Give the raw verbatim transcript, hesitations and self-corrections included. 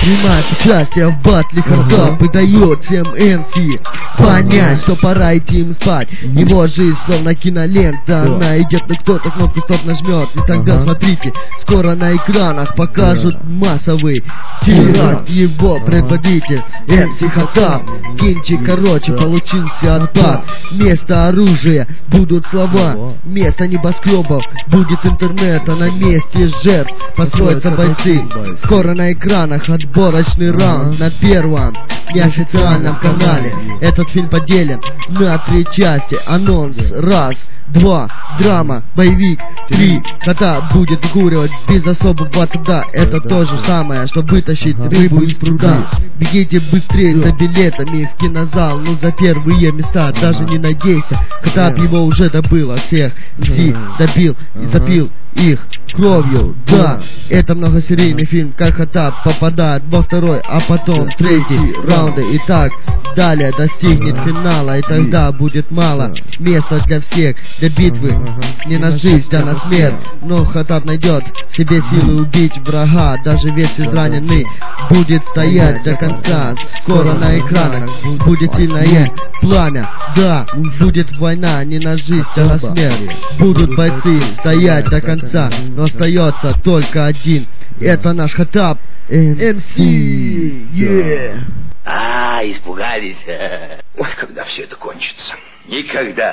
Принимает участие в батле Хаттаб и дает всем эм си понять, что пора идти им спать. Его жизнь словно кинолента, она идет, но кто-то кнопку стоп нажмет. И тогда смотрите, скоро на экранах покажут массовый теракт. Его предводитель эм си Хаттаб. Кинчик короче получился отпад. Вместо оружия будут слова, вместо небоскребов будет интернет, а на месте жертв построятся бойцы. Скоро на экранах отборочный раунд на первом неофициальном канале. Этот фильм поделен на три части. Анонс раз, два, драма, боевик, три. Хаттаб будет куривать без особого труда. Это то же самое, что вытащить рыбу из пруда. Бегите быстрее за билетами в кинозал, ну за первые места даже не надейся. Хаттаб его уже добыл, а всех эм си добил и запил их кровью. Да, это многосерийный фильм, как Хаттаб попадает во второй, а потом в третий раунды и так далее достигнет финала, и тогда будет мало места для всех, для битвы не на жизнь, а на смерть. Но Хаттаб найдет в себе силы убить врага, даже весь израненный будет стоять до конца. Скоро на экранах будет сильное пламя, да, будет война не на жизнь, а на смерть. Будут бойцы стоять до конца, но остается только один. Это наш Хаттаб эм си. Yeah. А, испугались. Ой, когда все это кончится? Никогда.